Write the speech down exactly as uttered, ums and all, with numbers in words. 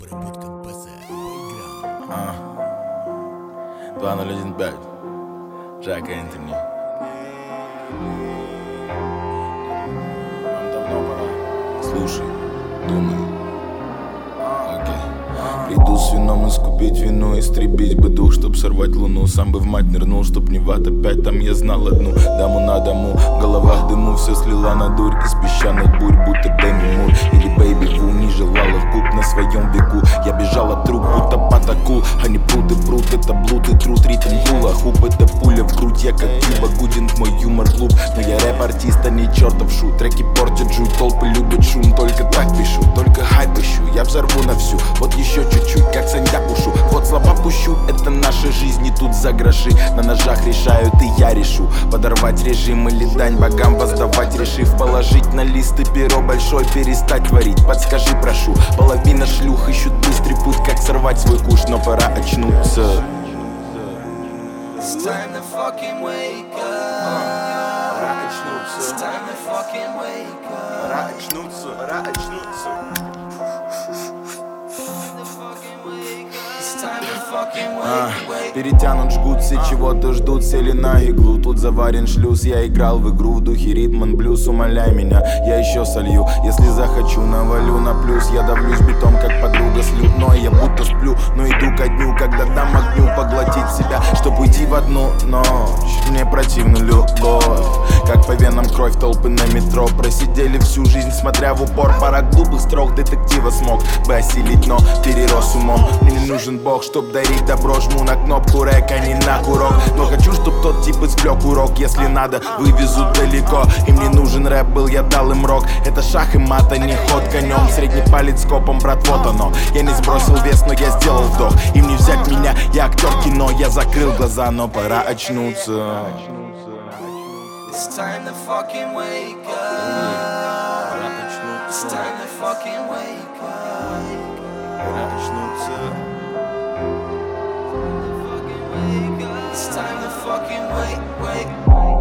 Обработка баса. Поиграем. А. два ноль один пять. Джек Энтони. Нам давно пора. Слушай, думай. Окей. Приду с вином искупить вину, истребить бы дух, чтоб сорвать луну. Сам бы в мать нырнул, чтоб не в ад опять. Там я знал одну даму на дому. В головах дыму все слила на дурь. Из песчаных бурь, будто Дэми Мур или Бэйби Ву. Не желал их губ на своем веку. Я бежал от труп, будто патакул. Они пруды прут, это блуд и труд. Ритм гула, хуп это пуля в грудь. Я как Кьюба Гудинг, мой юмор глуп. Но я рэп-артист, а не чертов шут. Треки портят жуть, толпы любят шум. Только так пишу, только хайп ищу. Я взорву на всю, вот еще чуть-чуть, как Санья пушу. Вот слова пущу, это наша жизнь, и тут за гроши. На ножах решают, и я решу подорвать режим или дань богам воздавать. Решив положить на листы перо большой, перестать творить. Подскажи, прошу, половина шлюх ищут быстрый путь, как сорвать свой куш. Но пора очнуться. It's time to fucking wake up. Пора очнуться. It's time to fucking wake up. Пора очнуться. Пора очнуться. It's time to fucking А, wake, wake. перетянут, жгут, все чего-то ждут, сели на иглу. Тут заварен шлюз, я играл в игру в духе ритм and блюз. Умоляй меня, я еще солью, если захочу, навалю на плюс. Я давлюсь бетом, как подруга с лютной. Я будто сплю, но иду ко дню, когда дам огню поглотить себя, чтоб уйти в одну ночь. Мне противна любовь, как по венам кровь, толпы на метро. Просидели всю жизнь, смотря в упор. Пара глупых строк детектива смог бы осилить, но перерос умом. Мне не нужен бог, чтоб дарить добро. Жму на кнопку рэк, а не на курок. Но хочу, чтоб тот тип извлек урок. Если надо, вывезут далеко. Им не нужен рэп, был, я дал им рок. Это шах и мат, а не ход конем. Средний палец копом, брат, вот оно. Я не сбросил вес, но я сделал вдох. Им не взять меня, я актер кино. Я закрыл глаза, но пора очнуться. It's time to fucking wake up. It's time to fucking wake up. Пора очнуться. It's time to fucking wake, wake.